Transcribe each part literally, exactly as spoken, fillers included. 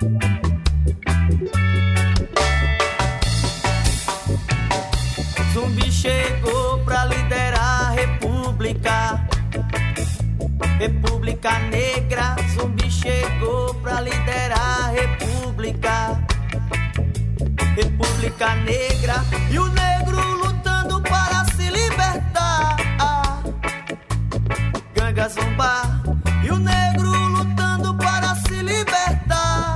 Zumbi chegou pra liderar a república, República Negra. Zumbi chegou pra liderar a república, República Negra. E o negro lutando para se libertar, Ganga Zumba. E o negro lutando para se libertar.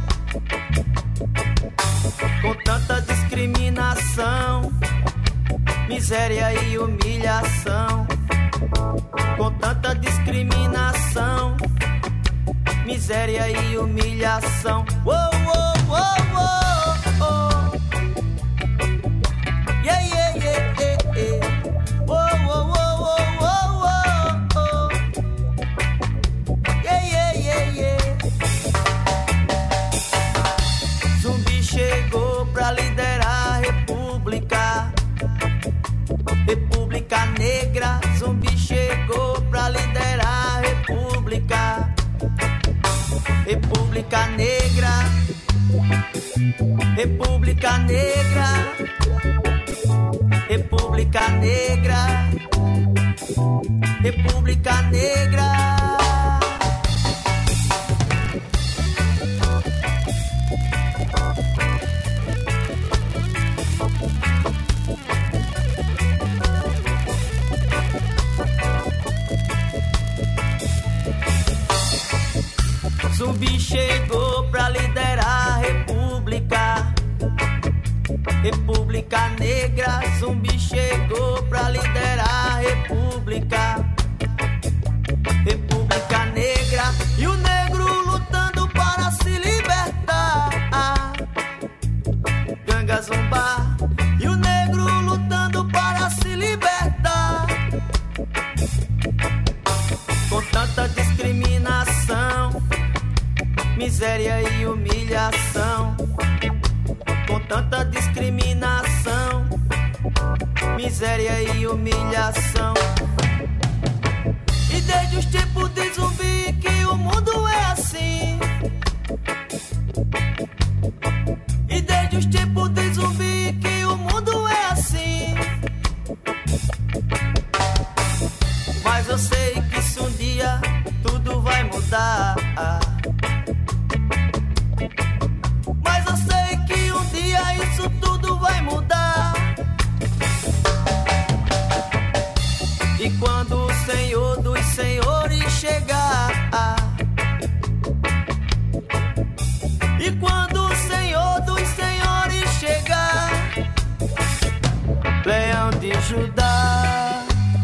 Com tanta discriminação, miséria e humilhação. Com tanta discriminação, miséria e humilhação. Uou, uou, uou, uou, uou. Yeah, yeah, yeah, yeah, yeah. Uou, uou, uou, uou, uou, uou. Yeah, yeah, yeah, yeah. Zumbi chegou pra liderar a república, República Negra. Zumbi chegou pra liderar a república, República Negra. República Negra, República Negra, República Negra. Zumbi chegou pra liderar a república, República Negra. Zumbi chegou pra liderar a república, República Negra. E o negro lutando para se libertar, Ganga Zumba. E o negro lutando para se libertar. Com tanta discriminação, miséria e humilhação. Com tanta discriminação, miséria e humilhação. E desde os tempos de Zumbi que o mundo é assim. E desde os tempos de Zumbi que o mundo é assim. Mas eu sei que se um dia tudo vai mudar. Mas eu sei que um dia isso tudo vai mudar. E quando o Senhor dos Senhores chegar, e quando o Senhor dos Senhores chegar, Leão de Judá,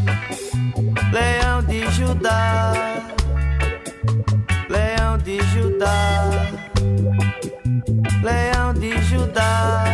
Leão de Judá, Leão de Judá, Leão de Judá.